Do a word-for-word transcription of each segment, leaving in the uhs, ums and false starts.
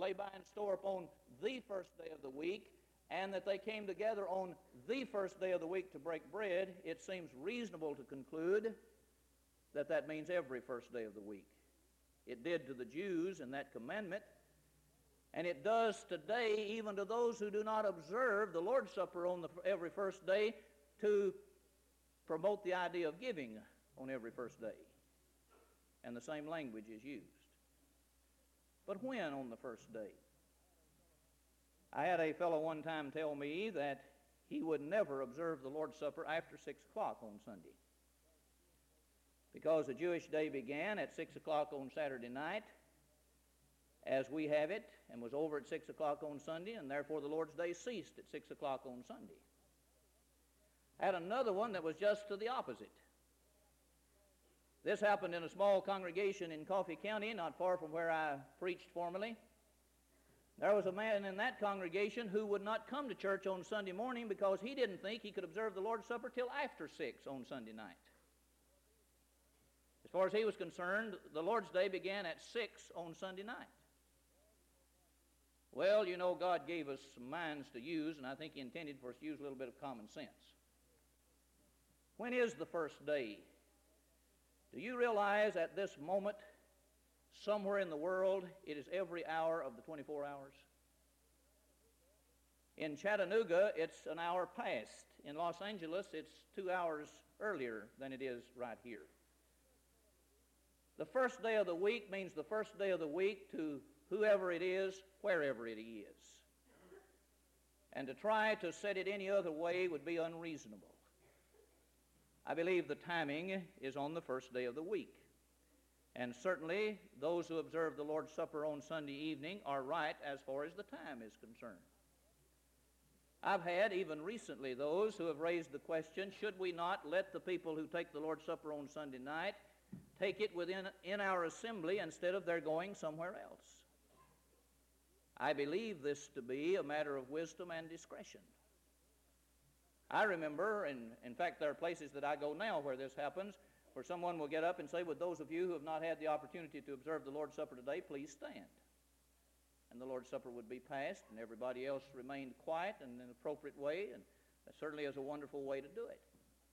lay by and store upon the first day of the week, and that they came together on the first day of the week to break bread, it seems reasonable to conclude that that means every first day of the week. It did to the Jews in that commandment, and it does today even to those who do not observe the Lord's Supper on the, every first day, to promote the idea of giving on every first day. And the same language is used. But when on the first day? I had a fellow one time tell me that he would never observe the Lord's Supper after six o'clock on Sunday, because the Jewish day began at six o'clock on Saturday night, as we have it, and was over at six o'clock on Sunday, and therefore the Lord's day ceased at six o'clock on Sunday. I had another one that was just to the opposite. This happened in a small congregation in Coffee County, not far from where I preached formerly. There was a man in that congregation who would not come to church on Sunday morning because he didn't think he could observe the Lord's Supper till after six on Sunday night. As far as he was concerned, the Lord's Day began at six on Sunday night. Well, you know, God gave us some minds to use, and I think He intended for us to use a little bit of common sense. When is the first day? Do you realize at this moment, somewhere in the world, it is every hour of the twenty-four hours? In Chattanooga, it's an hour past. In Los Angeles, it's two hours earlier than it is right here. The first day of the week means the first day of the week to whoever it is, wherever it is. And to try to set it any other way would be unreasonable. I believe the timing is on the first day of the week. And certainly those who observe the Lord's Supper on Sunday evening are right as far as the time is concerned. I've had even recently those who have raised the question, should we not let the people who take the Lord's Supper on Sunday night take it within in our assembly instead of their going somewhere else? I believe this to be a matter of wisdom and discretion. I remember, and in fact there are places that I go now where this happens, where someone will get up and say, would those of you who have not had the opportunity to observe the Lord's Supper today, please stand. And the Lord's Supper would be passed, and everybody else remained quiet in an appropriate way, and that certainly is a wonderful way to do it.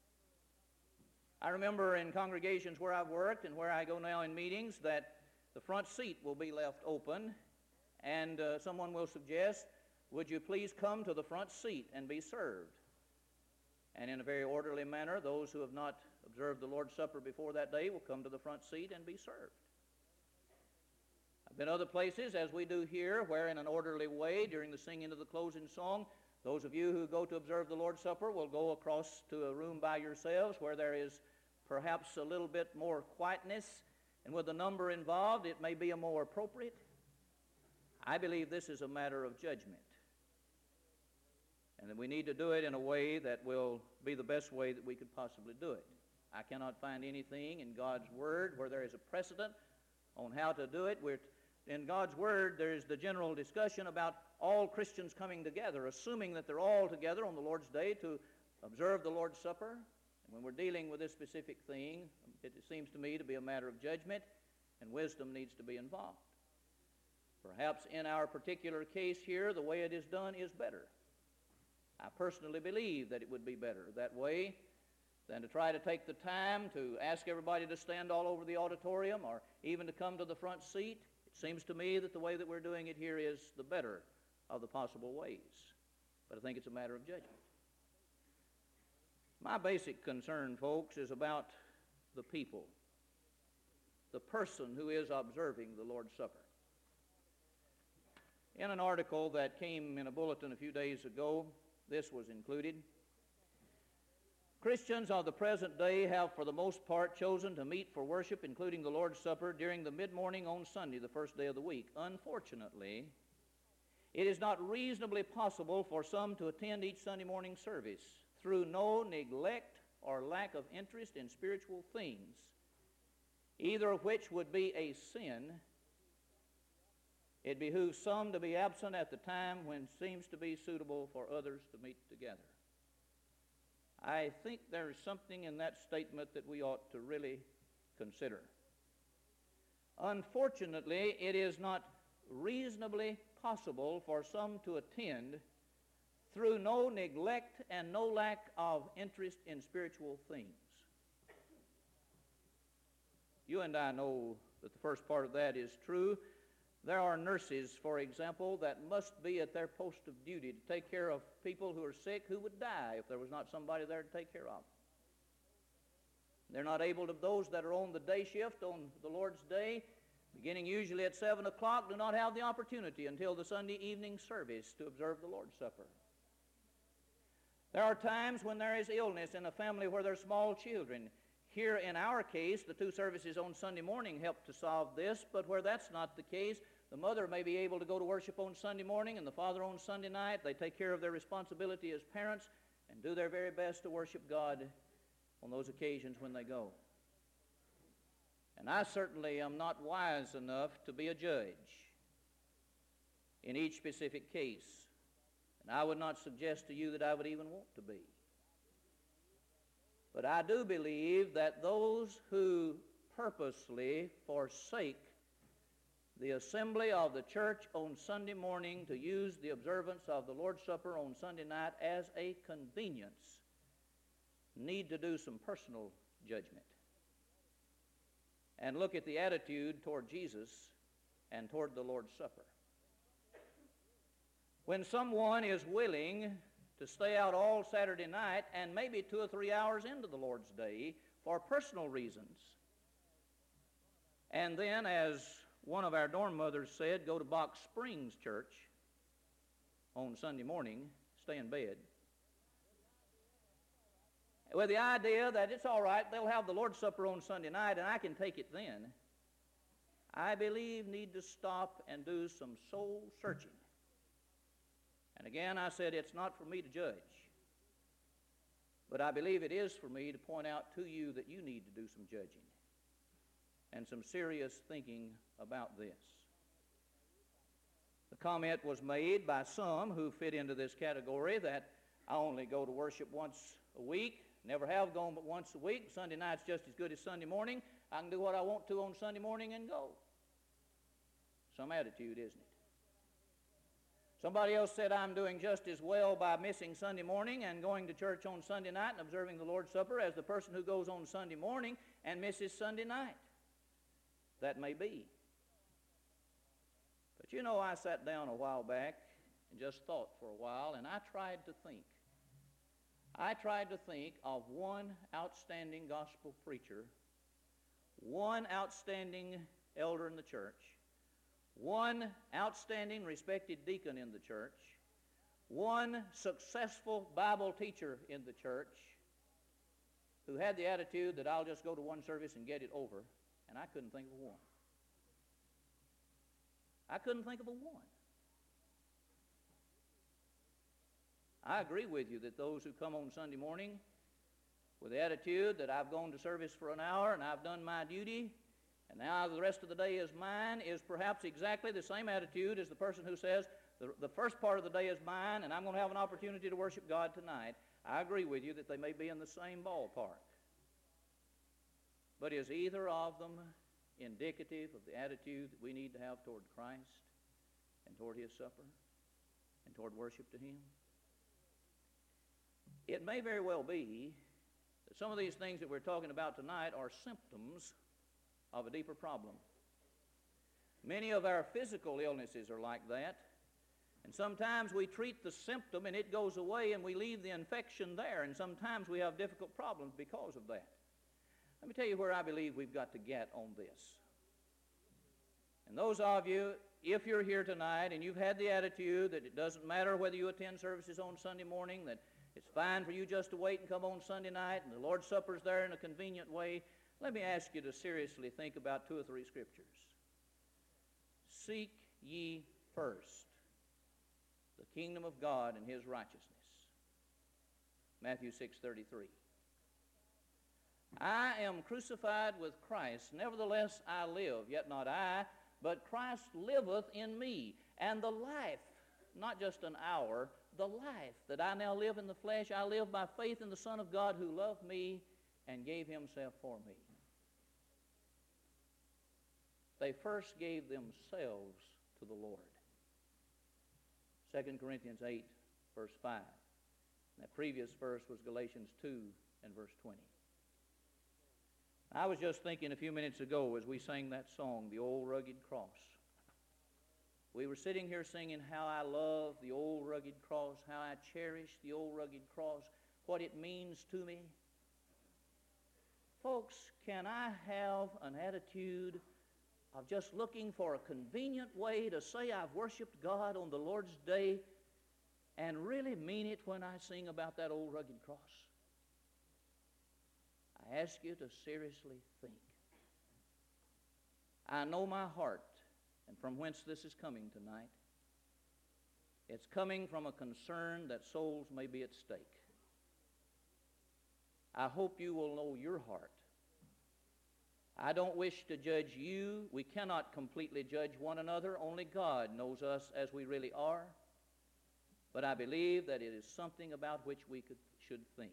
I remember in congregations where I've worked and where I go now in meetings that the front seat will be left open, and uh, someone will suggest, would you please come to the front seat and be served? And in a very orderly manner, those who have not observed the Lord's Supper before that day will come to the front seat and be served. I've been other places, as we do here, where in an orderly way, during the singing of the closing song, those of you who go to observe the Lord's Supper will go across to a room by yourselves where there is perhaps a little bit more quietness, and with the number involved, it may be a more appropriate. I believe this is a matter of judgment, and that we need to do it in a way that will be the best way that we could possibly do it. I cannot find anything in God's Word where there is a precedent on how to do it. We're, in God's Word, there is the general discussion about all Christians coming together, assuming that they're all together on the Lord's Day to observe the Lord's Supper. And when we're dealing with this specific thing, it seems to me to be a matter of judgment, and wisdom needs to be involved. Perhaps in our particular case here, the way it is done is better. I personally believe that it would be better that way than to try to take the time to ask everybody to stand all over the auditorium or even to come to the front seat. It seems to me that the way that we're doing it here is the better of the possible ways. But I think it's a matter of judgment. My basic concern, folks, is about the people, the person who is observing the Lord's Supper. In an article that came in a bulletin a few days ago, this was included. Christians of the present day have for the most part chosen to meet for worship, including the Lord's Supper, during the mid-morning on Sunday, the first day of the week. Unfortunately, it is not reasonably possible for some to attend each Sunday morning service through no neglect or lack of interest in spiritual things, either of which would be a sin. It behooves some to be absent at the time when it seems to be suitable for others to meet together. I think there is something in that statement that we ought to really consider. Unfortunately, it is not reasonably possible for some to attend through no neglect and no lack of interest in spiritual things. You and I know that the first part of that is true. There are nurses, for example, that must be at their post of duty to take care of people who are sick who would die if there was not somebody there to take care of them. They're not able to, those that are on the day shift on the Lord's day, beginning usually at seven o'clock, do not have the opportunity until the Sunday evening service to observe the Lord's Supper. There are times when there is illness in a family where there are small children. Here in our case, the two services on Sunday morning help to solve this, but where that's not the case, the mother may be able to go to worship on Sunday morning and the father on Sunday night. They take care of their responsibility as parents and do their very best to worship God on those occasions when they go. And I certainly am not wise enough to be a judge in each specific case. And I would not suggest to you that I would even want to be. But I do believe that those who purposely forsake the assembly of the church on Sunday morning to use the observance of the Lord's Supper on Sunday night as a convenience need to do some personal judgment and look at the attitude toward Jesus and toward the Lord's Supper. When someone is willing to stay out all Saturday night and maybe two or three hours into the Lord's day for personal reasons, and then, as one of our dorm mothers said, go to Box Springs Church on Sunday morning, stay in bed, with the idea that it's all right, they'll have the Lord's Supper on Sunday night and I can take it then, I believe need to stop and do some soul searching. And again, I said it's not for me to judge, but I believe it is for me to point out to you that you need to do some judging and some serious thinking about this. The comment was made by some who fit into this category that I only go to worship once a week, never have gone but once a week. Sunday night's just as good as Sunday morning. I can do what I want to on Sunday morning and go. Some attitude, isn't it? Somebody else said I'm doing just as well by missing Sunday morning and going to church on Sunday night and observing the Lord's Supper as the person who goes on Sunday morning and misses Sunday night. That may be. But you know, I sat down a while back and just thought for a while, and I tried to think. I tried to think of one outstanding gospel preacher, one outstanding elder in the church, one outstanding respected deacon in the church, one successful Bible teacher in the church who had the attitude that I'll just go to one service and get it over, and I couldn't think of one. I couldn't think of a one. I agree with you that those who come on Sunday morning with the attitude that I've gone to service for an hour and I've done my duty, and now the rest of the day is mine, is perhaps exactly the same attitude as the person who says, the, the first part of the day is mine, and I'm going to have an opportunity to worship God tonight. I agree with you that they may be in the same ballpark. But is either of them indicative of the attitude that we need to have toward Christ and toward His supper and toward worship to Him? It may very well be that some of these things that we're talking about tonight are symptoms of a deeper problem. Many of our physical illnesses are like that, and sometimes we treat the symptom and it goes away and we leave the infection there, and sometimes we have difficult problems because of that. Let me tell you where I believe we've got to get on this. And those of you, if you're here tonight and you've had the attitude that it doesn't matter whether you attend services on Sunday morning, that it's fine for you just to wait and come on Sunday night and the Lord's Supper's there in a convenient way, let me ask you to seriously think about two or three scriptures. Seek ye first the kingdom of God and His righteousness. Matthew six thirty-three. I am crucified with Christ, nevertheless I live, yet not I, but Christ liveth in me. And the life, not just an hour, the life that I now live in the flesh, I live by faith in the Son of God who loved me and gave Himself for me. They first gave themselves to the Lord. Second Corinthians eight, verse five. And that previous verse was Galatians two and verse twenty. I was just thinking a few minutes ago as we sang that song, The Old Rugged Cross. We were sitting here singing how I love the old rugged cross, how I cherish the old rugged cross, what it means to me. Folks, can I have an attitude of just looking for a convenient way to say I've worshiped God on the Lord's Day and really mean it when I sing about that old rugged cross? I ask you to seriously think. I know my heart and from whence this is coming tonight. It's coming from a concern that souls may be at stake. I hope you will know your heart. I don't wish to judge you. We cannot completely judge one another. Only God knows us as we really are. But I believe that it is something about which we could, should think.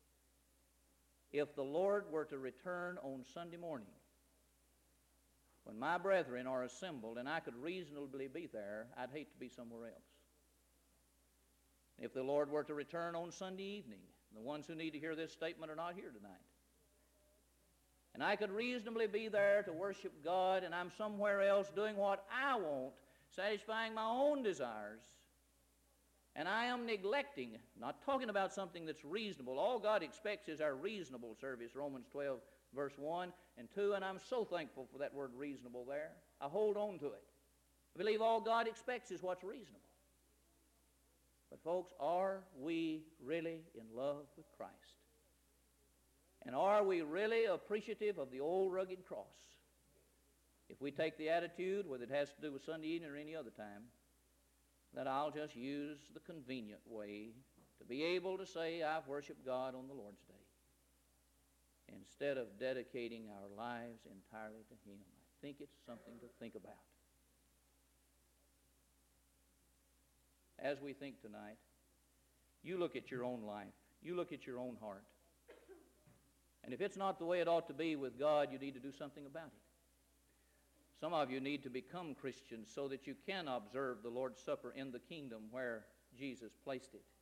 If the Lord were to return on Sunday morning, when my brethren are assembled and I could reasonably be there, I'd hate to be somewhere else. If the Lord were to return on Sunday evening, the ones who need to hear this statement are not here tonight, and I could reasonably be there to worship God, and I'm somewhere else doing what I want, satisfying my own desires, and I am neglecting, not talking about something that's reasonable. All God expects is our reasonable service, Romans twelve, verse one and two, and I'm so thankful for that word reasonable there. I hold on to it. I believe all God expects is what's reasonable. But folks, are we really in love with Christ? And are we really appreciative of the old rugged cross? If we take the attitude, whether it has to do with Sunday evening or any other time, that I'll just use the convenient way to be able to say I've worshiped God on the Lord's Day, instead of dedicating our lives entirely to Him. I think it's something to think about. As we think tonight, you look at your own life. You look at your own heart. And if it's not the way it ought to be with God, you need to do something about it. Some of you need to become Christians so that you can observe the Lord's Supper in the kingdom where Jesus placed it.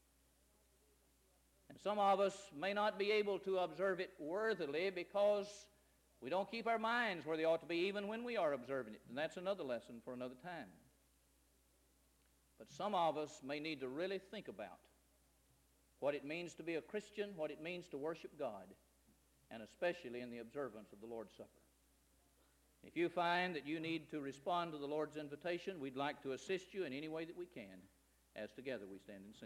And some of us may not be able to observe it worthily because we don't keep our minds where they ought to be even when we are observing it. And that's another lesson for another time. But some of us may need to really think about what it means to be a Christian, what it means to worship God, and especially in the observance of the Lord's Supper. If you find that you need to respond to the Lord's invitation, we'd like to assist you in any way that we can as together we stand and sing.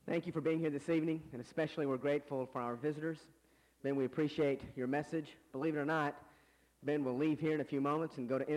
Thank you for being here this evening, and especially we're grateful for our visitors. Ben, we appreciate your message. Believe it or not, Ben will leave here in a few moments and go to